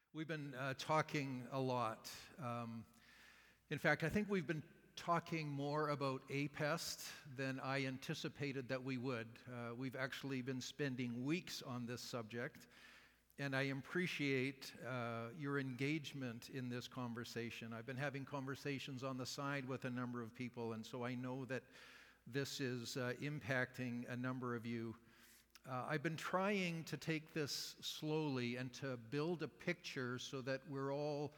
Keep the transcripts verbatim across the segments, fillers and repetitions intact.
We've been uh, talking a lot. Um, in fact, I think we've been talking more about APEST than I anticipated that we would. Uh, we've actually been spending weeks on this subject, and I appreciate uh, your engagement in this conversation. I've been having conversations on the side with a number of people, and so I know that this is uh, impacting a number of you. Uh, I've been trying to take this slowly and to build a picture so that we're all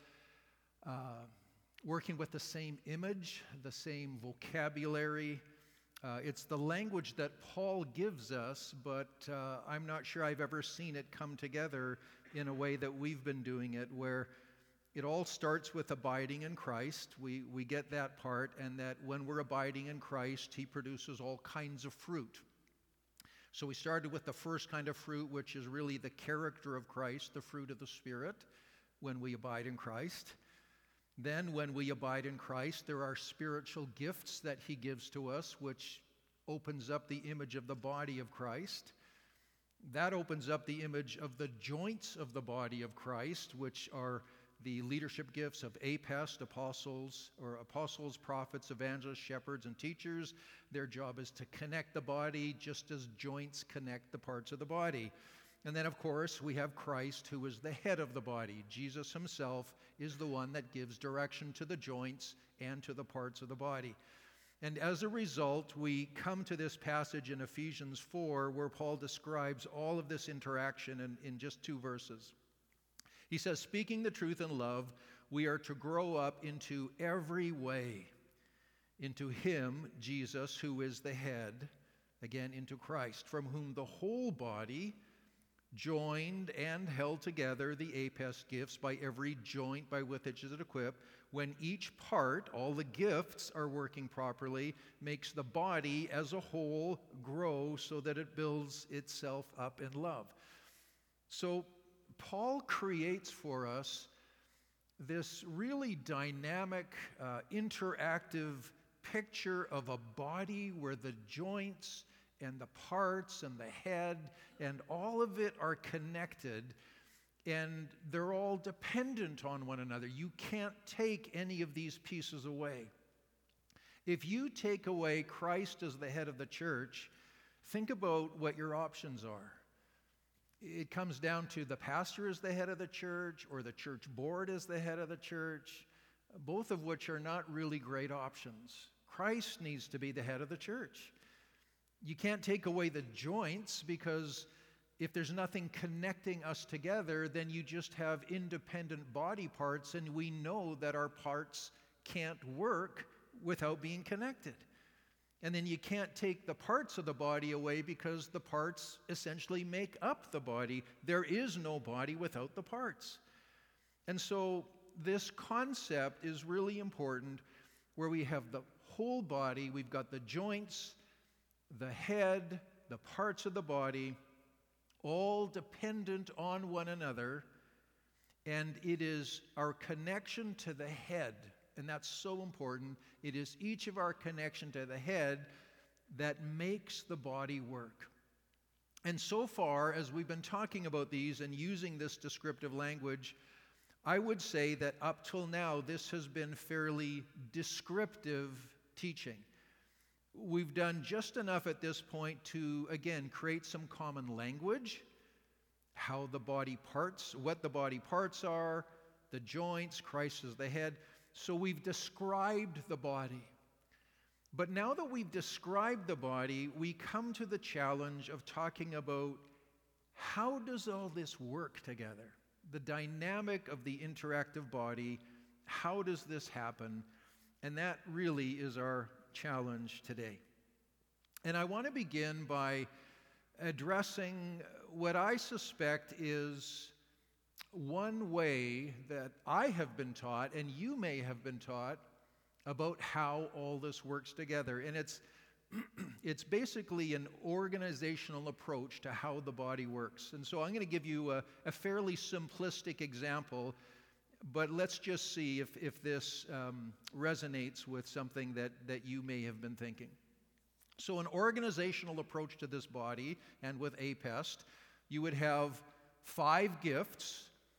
uh, working with the same image, the same vocabulary. Uh, it's the language that Paul gives us, but uh, I'm not sure I've ever seen it come together in a way that we've been doing it, where it all starts with abiding in Christ. We, we get that part, and that when we're abiding in Christ, He produces all kinds of fruit. So we started with the first kind of fruit, which is really the character of Christ, the fruit of the Spirit, when we abide in Christ. Then when we abide in Christ, there are spiritual gifts that He gives to us, which opens up the image of the body of Christ. That opens up the image of the joints of the body of Christ, which are the leadership gifts of APEST, apostles, or apostles, prophets, evangelists, shepherds, and teachers. Their job is to connect the body just as joints connect the parts of the body. And then, of course, we have Christ, who is the head of the body. Jesus Himself is the one that gives direction to the joints and to the parts of the body. And as a result, we come to this passage in Ephesians four, where Paul describes all of this interaction in, in just two verses. He says, speaking the truth in love, we are to grow up into every way, into Him, Jesus, who is the head, again, into Christ, from whom the whole body, joined and held together, the APEST gifts, by every joint by which it is equipped, when each part, all the gifts are working properly, makes the body as a whole grow so that it builds itself up in love. So Paul creates for us this really dynamic, uh, interactive picture of a body where the joints and the parts and the head and all of it are connected, and they're all dependent on one another. You can't take any of these pieces away. If you take away Christ as the head of the church, think about what your options are. It comes down to the pastor is the head of the church, or the church board is the head of the church, both of which are not really great options. Christ needs to be the head of the church. You can't take away the joints, because if there's nothing connecting us together, then you just have independent body parts, and we know that our parts can't work without being connected. And then you can't take the parts of the body away, because the parts essentially make up the body. There is no body without the parts. And so this concept is really important, where we have the whole body, we've got the joints, the head, the parts of the body, all dependent on one another, and it is our connection to the head. And that's so important. It is each of our connection to the head that makes the body work. And so far, as we've been talking about these and using this descriptive language, I would say that up till now, this has been fairly descriptive teaching. We've done just enough at this point to, again, create some common language, how the body parts, what the body parts are, the joints, Christ is the head. So we've described the body. But now that we've described the body, we come to the challenge of talking about how does all this work together? The dynamic of the interactive body, how does this happen? And that really is our challenge today. And I want to begin by addressing what I suspect is one way that I have been taught, and you may have been taught, about how all this works together. And it's it's basically an organizational approach to how the body works. And so I'm going to give you a, a fairly simplistic example, but let's just see if, if this um, resonates with something that, that you may have been thinking. So an organizational approach to this body, and with APEST, you would have five gifts,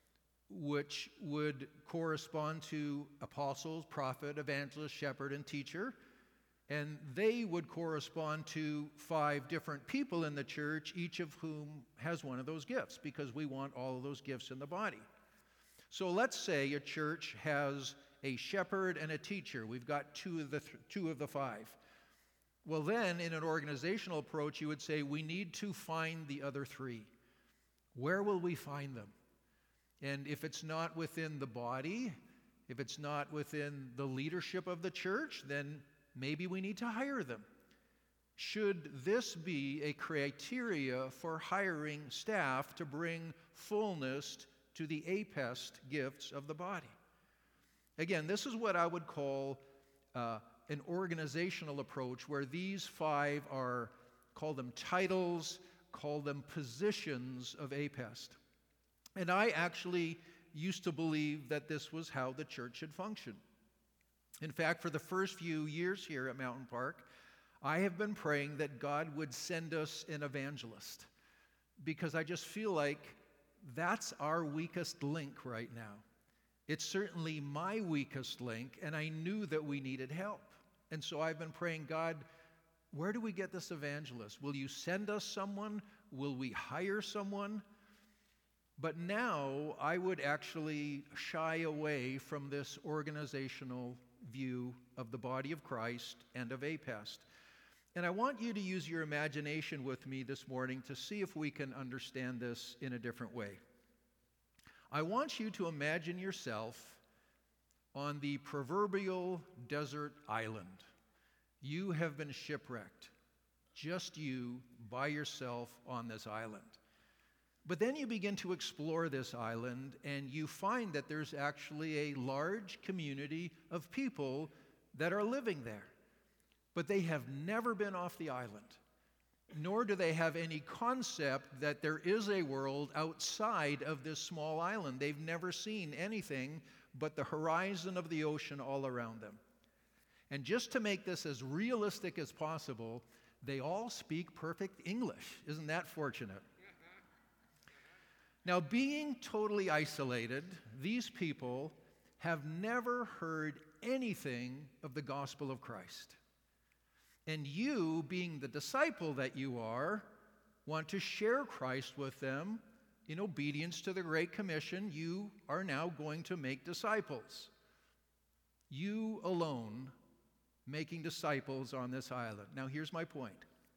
which would correspond to apostles, prophet, evangelist, shepherd, and teacher. And they would correspond to five different people in the church, each of whom has one of those gifts, because we want all of those gifts in the body. So let's say a church has a shepherd and a teacher. We've got two of the th- two of the five. Well, then, in an organizational approach, you would say we need to find the other three. Where will we find them? And if it's not within the body, if it's not within the leadership of the church, then maybe we need to hire them. Should this be a criteria for hiring staff to bring fullness to the APEST gifts of the body? Again, this is what I would call uh, an organizational approach, where these five are, call them titles, call them positions of APEST. And I actually used to believe that this was how the church should function. In fact, for the first few years here at Mountain Park, I have been praying that God would send us an evangelist, because I just feel like that's our weakest link right now. It's certainly my weakest link, and I knew that we needed help. And so I've been praying, God, where do we get this evangelist? Will you send us someone? Will we hire someone? But now I would actually shy away from this organizational view of the body of Christ and of APEST. And I want you to use your imagination with me this morning to see if we can understand this in a different way. I want you to imagine yourself on the proverbial desert island. You have been shipwrecked, just you by yourself on this island. But then you begin to explore this island, and you find that there's actually a large community of people that are living there. But they have never been off the island, nor do they have any concept that there is a world outside of this small island. They've never seen anything but the horizon of the ocean all around them. And just to make this as realistic as possible, they all speak perfect English. Isn't that fortunate? Now, being totally isolated, these people have never heard anything of the gospel of Christ. And you, being the disciple that you are, want to share Christ with them. In obedience to the Great Commission, you are now going to make disciples. You alone making disciples on this island. Now, here's my point.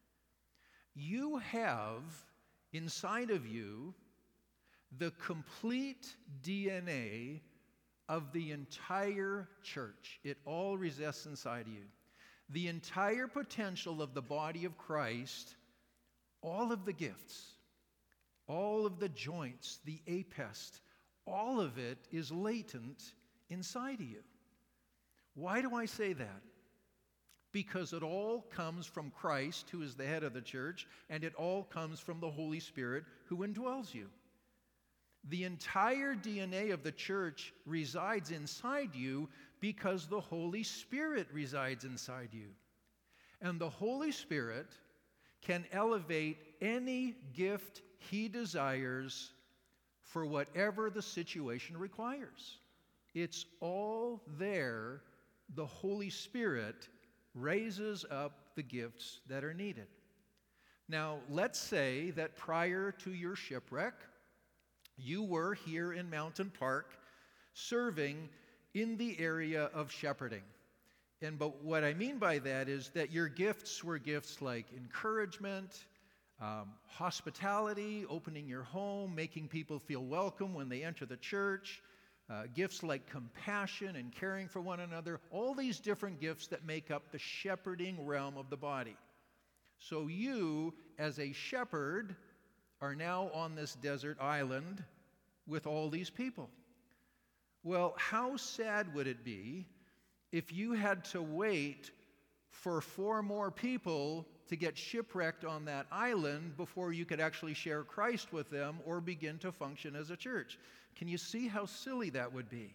You have inside of you the complete D N A of the entire church. It all resides inside of you. The entire potential of the body of Christ, all of the gifts, all of the joints, the APEST, all of it is latent inside of you. Why do I say that? Because it all comes from Christ, who is the head of the church, and it all comes from the Holy Spirit, who indwells you. The entire D N A of the church resides inside you because the Holy Spirit resides inside you. And the Holy Spirit can elevate any gift He desires for whatever the situation requires. It's all there. The Holy Spirit raises up the gifts that are needed. Now, let's say that prior to your shipwreck, you were here in Mountain Park serving in the area of shepherding. And but what I mean by that is that your gifts were gifts like encouragement, um, hospitality, opening your home, making people feel welcome when they enter the church, uh, gifts like compassion and caring for one another, all these different gifts that make up the shepherding realm of the body. So you, as a shepherd, are now on this desert island with all these people. Well, how sad would it be if you had to wait for four more people to get shipwrecked on that island before you could actually share Christ with them or begin to function as a church? Can you see how silly that would be?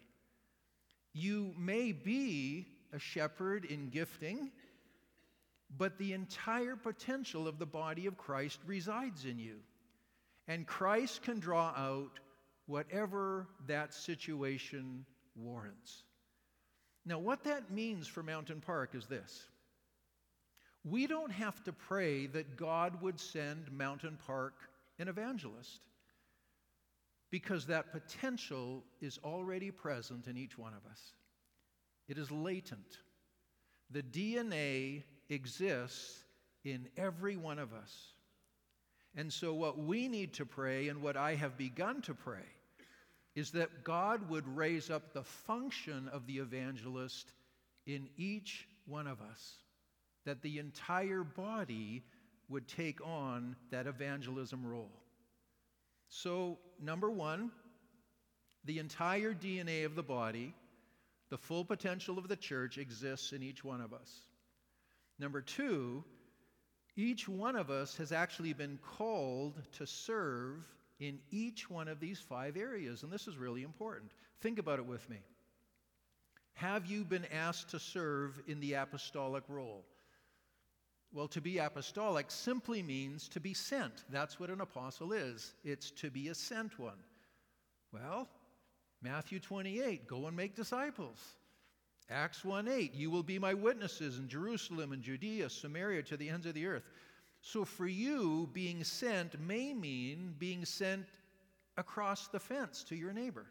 You may be a shepherd in gifting, but the entire potential of the body of Christ resides in you. And Christ can draw out whatever that situation warrants. Now, what that means for Mountain Park is this. We don't have to pray that God would send Mountain Park an evangelist, because that potential is already present in each one of us. It is latent. The D N A exists in every one of us. And so what we need to pray, and what I have begun to pray, is that God would raise up the function of the evangelist in each one of us, that the entire body would take on that evangelism role. So, number one, the entire D N A of the body, the full potential of the church, exists in each one of us. Number two, each one of us has actually been called to serve in each one of these five areas, and this is really important. Think about it with me. Have you been asked to serve in the apostolic role? Well, to be apostolic simply means to be sent. That's what an apostle is. It's to be a sent one. Well, Matthew twenty-eight, go and make disciples. Acts one eight, you will be my witnesses in Jerusalem and Judea, Samaria, to the ends of the earth. So for you, being sent may mean being sent across the fence to your neighbor.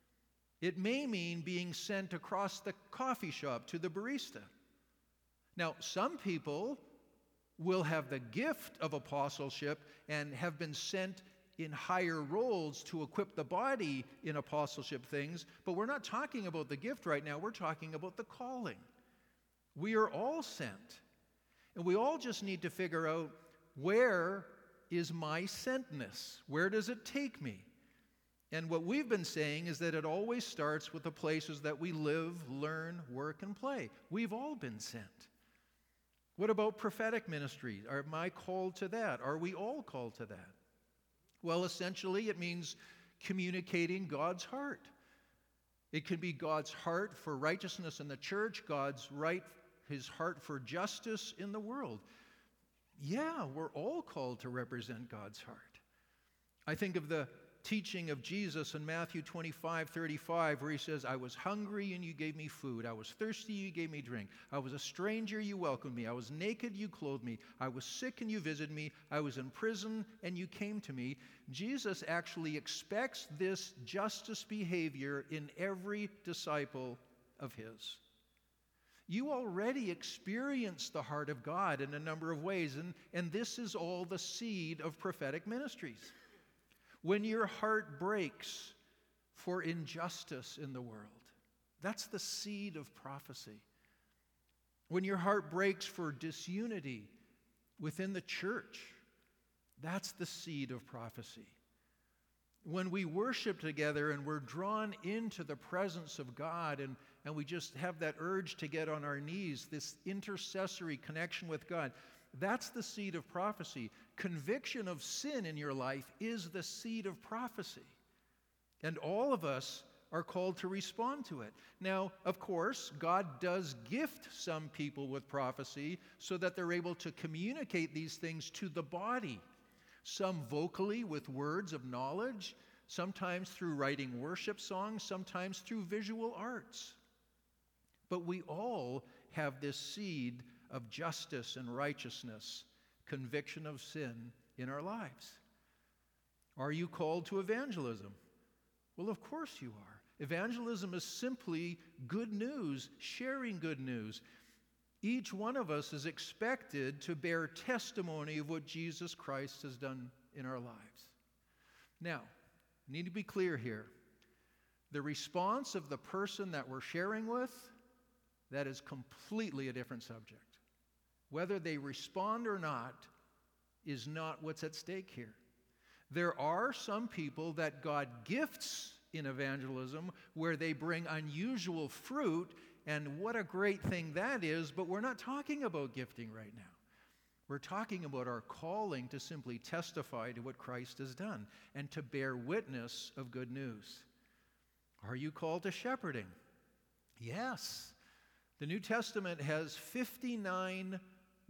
It may mean being sent across the coffee shop to the barista. Now, some people will have the gift of apostleship and have been sent in higher roles to equip the body in apostleship things, but we're not talking about the gift right now. We're talking about the calling. We are all sent, and we all just need to figure out, where is my sentness? Where does it take me? And what we've been saying is that it always starts with the places that we live, learn, work, and play. We've all been sent. What about prophetic ministry? Am I called to that? Are we all called to that? Well, essentially, it means communicating God's heart. It can be God's heart for righteousness in the church, God's right, his heart for justice in the world. Yeah, we're all called to represent God's heart. I think of the teaching of Jesus in Matthew twenty-five thirty-five, where he says, I was hungry and you gave me food. I was thirsty, you gave me drink. I was a stranger, you welcomed me. I was naked, you clothed me. I was sick and you visited me. I was in prison and you came to me. Jesus actually expects this justice behavior in every disciple of his. You already experience the heart of God in a number of ways, and, and this is all the seed of prophetic ministries. When your heart breaks for injustice in the world, that's the seed of prophecy. When your heart breaks for disunity within the church, that's the seed of prophecy. When we worship together and we're drawn into the presence of God, and, and we just have that urge to get on our knees, this intercessory connection with God, that's the seed of prophecy. Conviction of sin in your life is the seed of prophecy. And all of us are called to respond to it. Now, of course, God does gift some people with prophecy so that they're able to communicate these things to the body. Some vocally with words of knowledge, sometimes through writing worship songs, sometimes through visual arts. But we all have this seed of justice and righteousness, conviction of sin in our lives. Are you called to evangelism? Well, of course you are. Evangelism is simply good news, sharing good news. Each one of us is expected to bear testimony of what Jesus Christ has done in our lives. Now, I need to be clear here. The response of the person that we're sharing with, that is completely a different subject. Whether they respond or not is not what's at stake here. There are some people that God gifts in evangelism where they bring unusual fruit, and what a great thing that is, but we're not talking about gifting right now. We're talking about our calling to simply testify to what Christ has done and to bear witness of good news. Are you called to shepherding? Yes. The New Testament has fifty-nine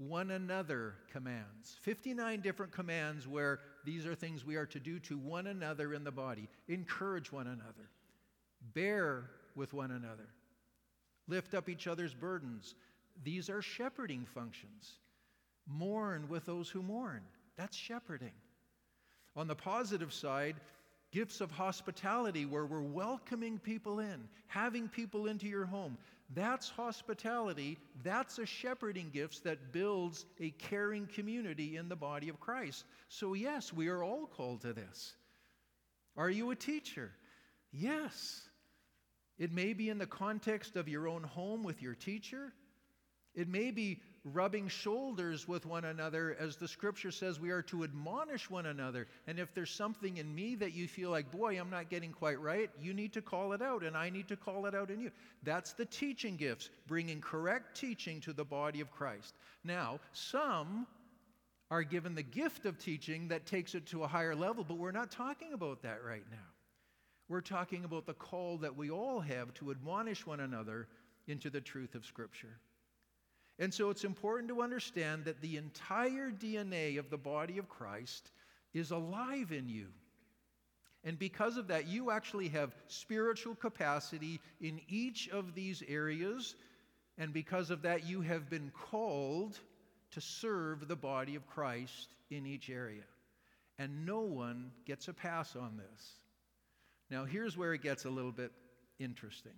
one another commands. fifty-nine different commands where these are things we are to do to one another in the body. Encourage one another. Bear with one another. Lift up each other's burdens. These are shepherding functions. Mourn with those who mourn. That's shepherding. On the positive side, gifts of hospitality where we're welcoming people in, having people into your home. That's hospitality. That's a shepherding gift that builds a caring community in the body of Christ. So yes, we are all called to this. Are you a teacher? Yes. It may be in the context of your own home with your teacher. It may be rubbing shoulders with one another, as the scripture says we are to admonish one another. And if there's something in me that you feel like, boy, I'm not getting quite right, you need to call it out, and I need to call it out in you. That's the teaching gifts, bringing correct teaching to the body of Christ. Now, some are given the gift of teaching that takes it to a higher level, but we're not talking about that right now. We're talking about the call that we all have to admonish one another into the truth of Scripture. And so it's important to understand that the entire D N A of the body of Christ is alive in you. And because of that, you actually have spiritual capacity in each of these areas. And because of that, you have been called to serve the body of Christ in each area. And no one gets a pass on this. Now, here's where it gets a little bit interesting.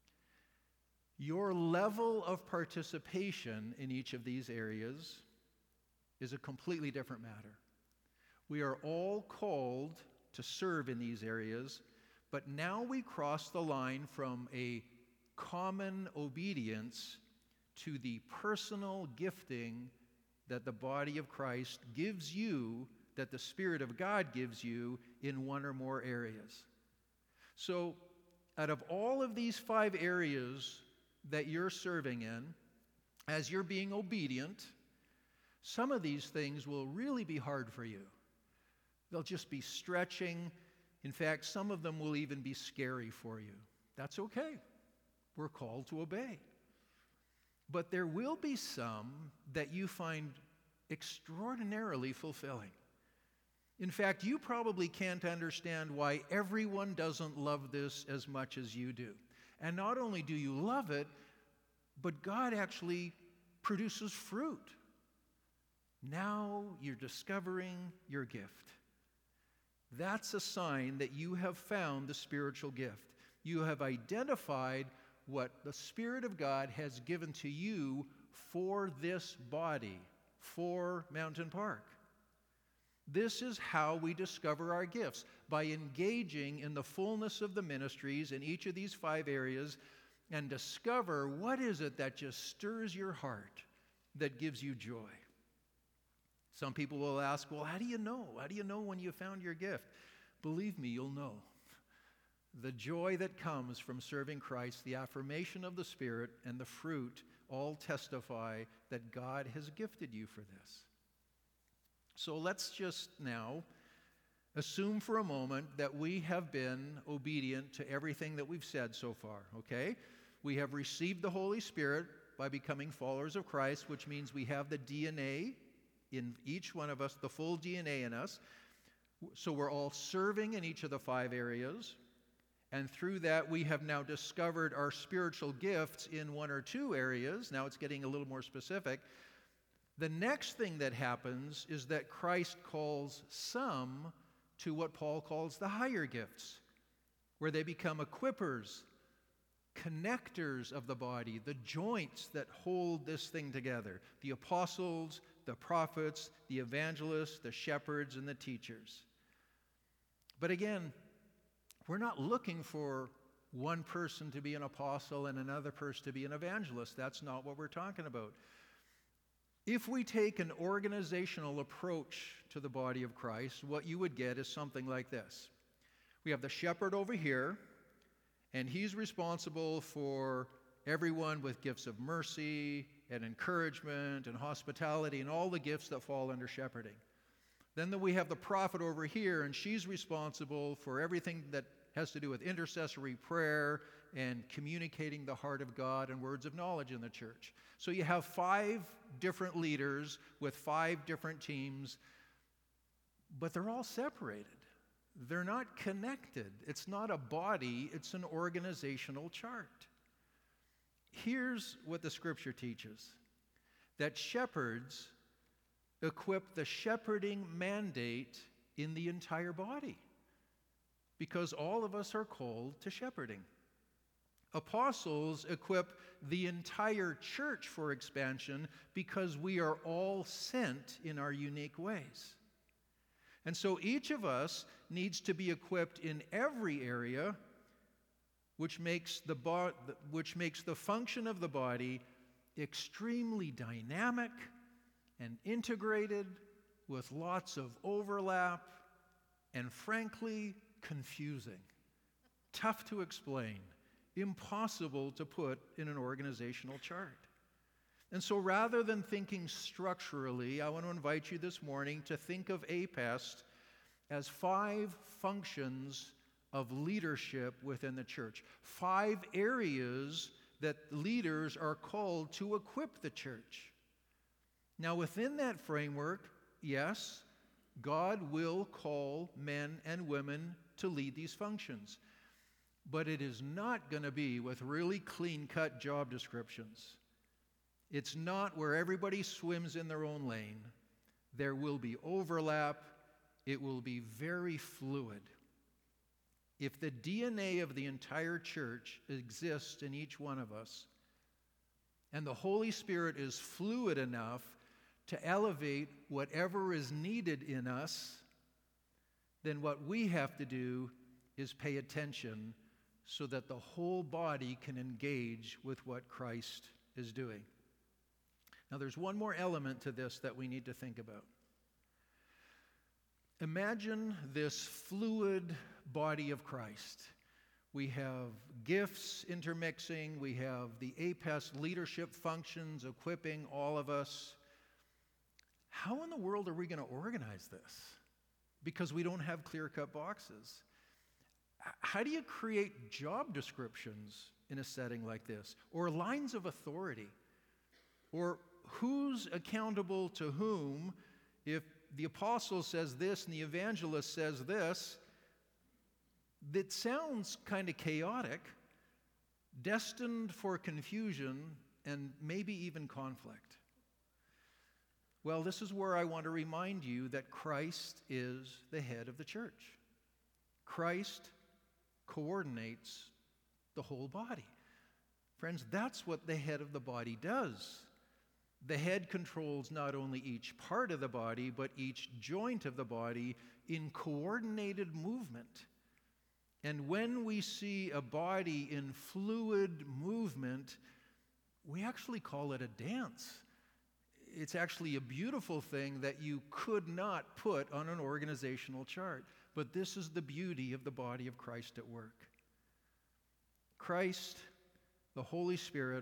Your level of participation in each of these areas is a completely different matter. We are all called to serve in these areas, but now we cross the line from a common obedience to the personal gifting that the body of Christ gives you, that the Spirit of God gives you in one or more areas. So, out of all of these five areas that you're serving in, as you're being obedient, some of these things will really be hard for you. They'll just be stretching. In fact, some of them will even be scary for you. That's okay. We're called to obey. But there will be some that you find extraordinarily fulfilling. In fact, you probably can't understand why everyone doesn't love this as much as you do. And not only do you love it, but God actually produces fruit. Now you're discovering your gift. That's a sign that you have found the spiritual gift. You have identified what the Spirit of God has given to you for this body, for Mountain Park. This is how we discover our gifts, by engaging in the fullness of the ministries in each of these five areas and discover what is it that just stirs your heart, that gives you joy. Some people will ask, well, how do you know? How do you know when you found your gift? Believe me, you'll know. The joy that comes from serving Christ, the affirmation of the Spirit, and the fruit all testify that God has gifted you for this. So let's just now assume for a moment that we have been obedient to everything that we've said so far, okay? We have received the Holy Spirit by becoming followers of Christ, which means we have the D N A in each one of us, the full D N A in us. So we're all serving in each of the five areas. And through that, we have now discovered our spiritual gifts in one or two areas. Now it's getting a little more specific. The next thing that happens is that Christ calls some to what Paul calls the higher gifts, where they become equippers, connectors of the body, the joints that hold this thing together, the apostles, the prophets, the evangelists, the shepherds, and the teachers. But again, we're not looking for one person to be an apostle and another person to be an evangelist. That's not what we're talking about. If we take an organizational approach to the body of Christ, what you would get is something like this. We have the shepherd over here, and he's responsible for everyone with gifts of mercy and encouragement and hospitality and all the gifts that fall under shepherding. Then we have the prophet over here, and she's responsible for everything that has to do with intercessory prayer and communicating the heart of God and words of knowledge in the church. So you have five different leaders with five different teams, but they're all separated. They're not connected. It's not a body, it's an organizational chart. Here's what the scripture teaches, that shepherds equip the shepherding mandate in the entire body, because all of us are called to shepherding. Apostles equip the entire church for expansion because we are all sent in our unique ways. And so each of us needs to be equipped in every area, which makes the bo- which makes the function of the body extremely dynamic and integrated, with lots of overlap and, frankly, confusing, tough to explain, impossible to put in an organizational chart. And so rather than thinking structurally, I want to invite you this morning to think of APEST as five functions of leadership within the church, five areas that leaders are called to equip the church. Now, within that framework, yes, God will call men and women to lead these functions. But it is not going to be with really clean-cut job descriptions. It's not where everybody swims in their own lane. There will be overlap. It will be very fluid. If the D N A of the entire church exists in each one of us, and the Holy Spirit is fluid enough to elevate whatever is needed in us, then what we have to do is pay attention so that the whole body can engage with what Christ is doing. Now, there's one more element to this that we need to think about. Imagine this fluid body of Christ. We have gifts intermixing. We have the APEST leadership functions equipping all of us. How in the world are we going to organize this? Because we don't have clear-cut boxes. How do you create job descriptions in a setting like this? Or lines of authority? Or who's accountable to whom? If the apostle says this and the evangelist says this, that sounds kind of chaotic, destined for confusion and maybe even conflict. Well, this is where I want to remind you that Christ is the head of the church. Christ coordinates the whole body. Friends, that's what the head of the body does. The head controls not only each part of the body, but each joint of the body in coordinated movement. And when we see a body in fluid movement, we actually call it a dance. It's actually a beautiful thing that you could not put on an organizational chart. But this is the beauty of the body of Christ at work. Christ, the Holy Spirit,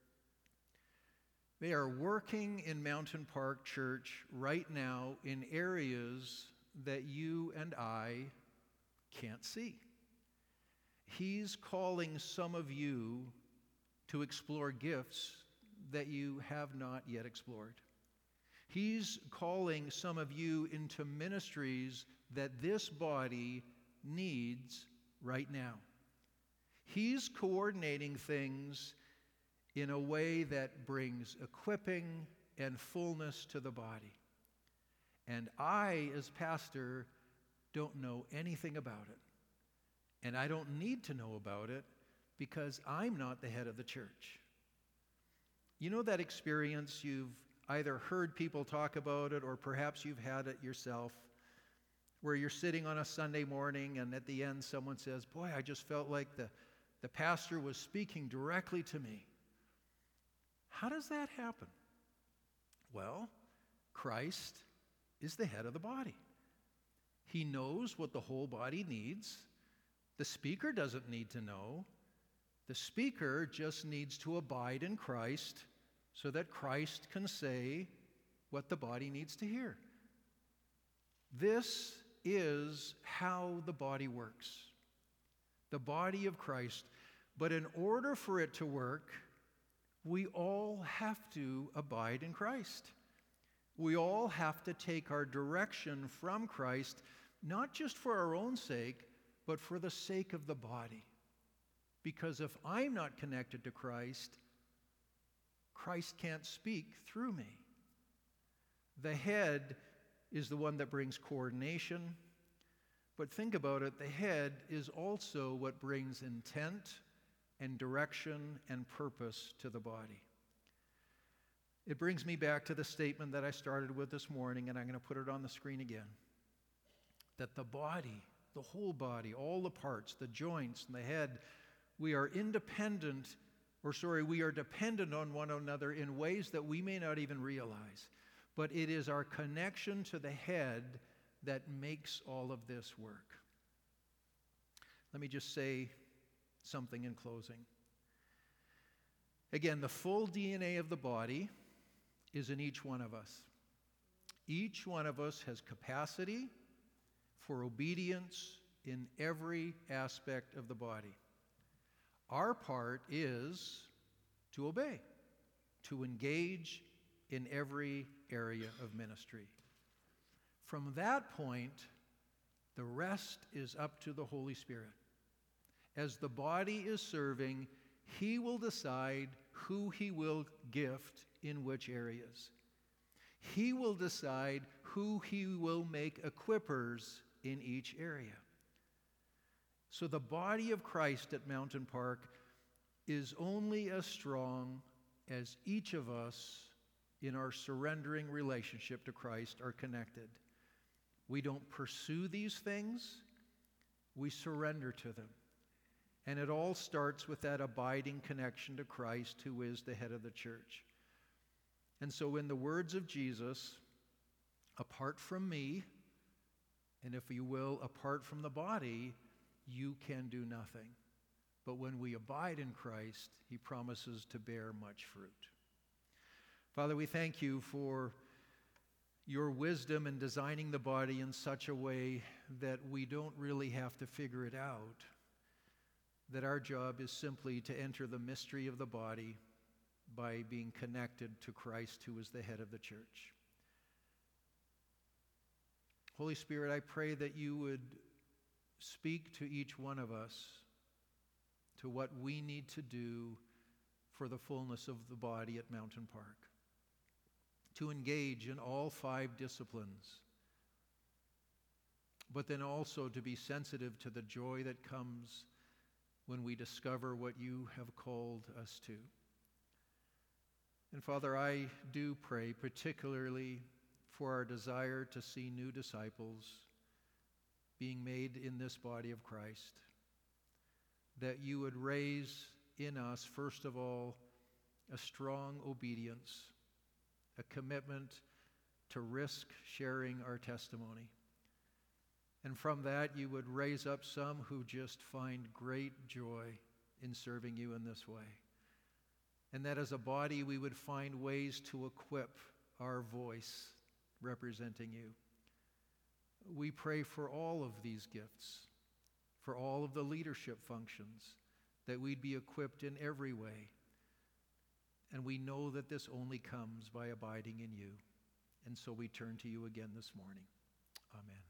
they are working in Mountain Park Church right now in areas that you and I can't see. He's calling some of you to explore gifts that you have not yet explored. He's calling some of you into ministries that this body needs right now. He's coordinating things in a way that brings equipping and fullness to the body. And I, as pastor, don't know anything about it. And I don't need to know about it because I'm not the head of the church. You know that experience, you've either heard people talk about it or perhaps you've had it yourself, where you're sitting on a Sunday morning and at the end someone says, boy, I just felt like the, the pastor was speaking directly to me. How does that happen? Well, Christ is the head of the body. He knows what the whole body needs. The speaker doesn't need to know. The speaker just needs to abide in Christ so that Christ can say what the body needs to hear. This is how the body works. the body of Christ. But in order for it to work, we all have to abide in Christ. We all have to take our direction from Christ, not just for our own sake, but for the sake of the body. Because if I'm not connected to Christ, Christ can't speak through me. The head is the one that brings coordination, but think about it, the head is also what brings intent and direction and purpose to the body. It brings me back to the statement that I started with this morning, and I'm going to put it on the screen again. That the body, the whole body, all the parts, the joints and the head, we are independent, or sorry, we are dependent on one another in ways that we may not even realize. But it is our connection to the head that makes all of this work. Let me just say something in closing. Again, the full D N A of the body is in each one of us. Each one of us has capacity for obedience in every aspect of the body. Our part is to obey, to engage in every area of ministry. From that point, the rest is up to the Holy Spirit. As the body is serving, He will decide who He will gift in which areas. He will decide who He will make equippers in each area. So the body of Christ at Mountain Park is only as strong as each of us in our surrendering relationship to Christ are connected. We don't pursue these things, we surrender to them. And it all starts with that abiding connection to Christ, who is the head of the church. And so in the words of Jesus, apart from me, and if you will, apart from the body, you can do nothing. But when we abide in Christ, He promises to bear much fruit. Father, we thank You for Your wisdom in designing the body in such a way that we don't really have to figure it out, that our job is simply to enter the mystery of the body by being connected to Christ, who is the head of the church. Holy Spirit, I pray that You would speak to each one of us to what we need to do for the fullness of the body at Mountain Park, to engage in all five disciplines, but then also to be sensitive to the joy that comes when we discover what You have called us to. And Father, I do pray particularly for our desire to see new disciples being made in this body of Christ, that You would raise in us, first of all, a strong obedience, a commitment to risk sharing our testimony. And from that, You would raise up some who just find great joy in serving You in this way. And that as a body, we would find ways to equip our voice representing You. We pray for all of these gifts, for all of the leadership functions, that we'd be equipped in every way. And we know that this only comes by abiding in You. And so we turn to You again this morning. Amen.